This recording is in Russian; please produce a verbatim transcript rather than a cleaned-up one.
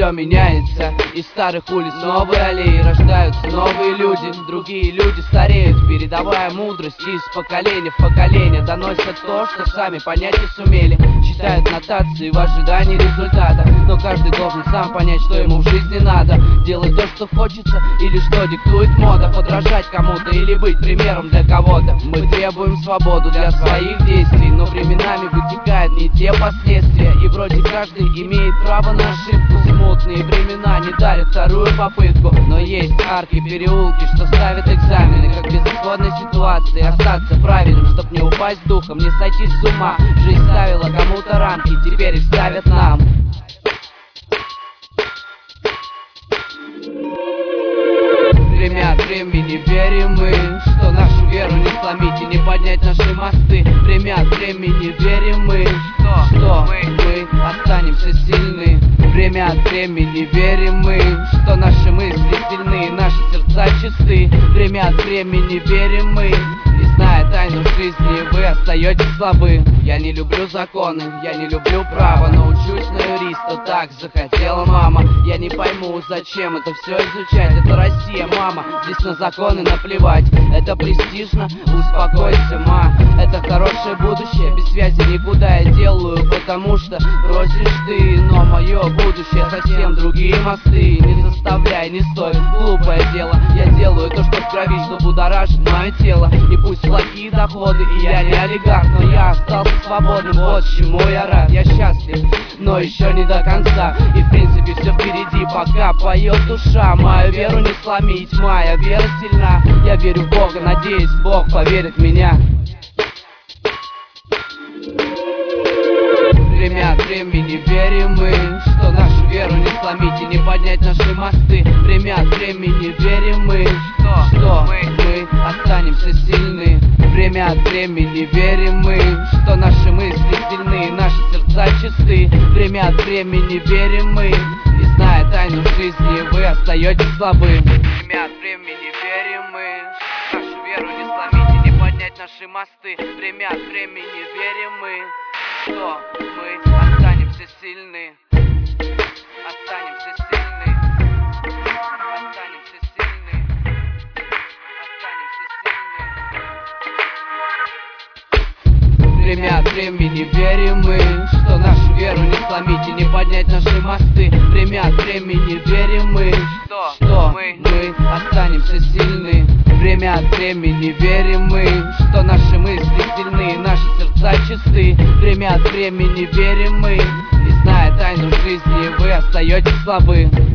все меняется. Из старых улиц новые аллеи, рождаются новые люди. Другие люди стареют, передавая мудрость из поколения в поколение. Доносят то, что сами понять не сумели. Читают нотации в ожидании результата, но каждый должен сам понять, что ему в жизни надо. Делать то, что хочется, или что диктует мода. Подражать кому-то или быть примером для кого-то. Мы требуем свободу для своих действий, но временами вытекают не те последствия. И вроде каждый имеет право на ошибку. Смутные времена не дарят вторую попытку, но есть арки, переулки, что ставят экзамены. Как в безысходной ситуации остаться правильным, чтоб не упасть духом, не сойти с ума. Жизнь ставила кому-то рамки, теперь их ставят нам. Время от времени верим мы, что нашу веру не сломить и не поднять наши мосты. Время от времени верим мы, что, что мы, мы останемся сильны. Время от времени верим мы, что наши мысли сильны, наши сердца чисты. Время от времени верим мы, не зная тайну жизни, вы остаетесь слабы. Я не люблю законы, я не люблю право, но учусь на юриста, так захотела мама. Я не пойму, зачем это все изучать. Это Россия, мама, здесь на законы наплевать. Это престижно, успокойся, ма. Это хорошее будущее, без связи никуда я делаю, потому что бросишь ты. Но мое будущее совсем другие мосты. Не заставляй, не стой, глупое дело. Я делаю то, что в крови, что будоражит мое тело. И пусть плохие доходы, и я не олигарх, но я остался свободным, вот чему я рад. Я счастлив, но еще не до конца. И в принципе все впереди, пока поет душа. Мою веру не сломить, моя вера сильна. Я верю в Бога, надеюсь, Бог поверит в меня. Время от времени верим мы, что нашу веру не сломить и не поднять наши мосты. Время от времени верим мы, что, что мы, мы останемся сильны. Время от времени верим мы, что наши мысли сильны, наши сердца чисты. Время от времени верим мы, не зная тайну жизни, вы остаетесь слабы. Время от времени верим мы, нашу веру не сломить и не поднять наши мосты. Время от времени верим мы, что мы останемся сильны. Останемся сильны. Останемся сильны. Останемся сильны. Время от времени верим мы, что нашу веру не сломить и не поднять наши мосты. Время от времени верим мы, что, что мы, мы останемся сильны. Время от времени верим мы, что наши мысли сильны, наши сердца чисты. Время от времени верим мы, не зная тайну жизни, вы остаетесь слабы.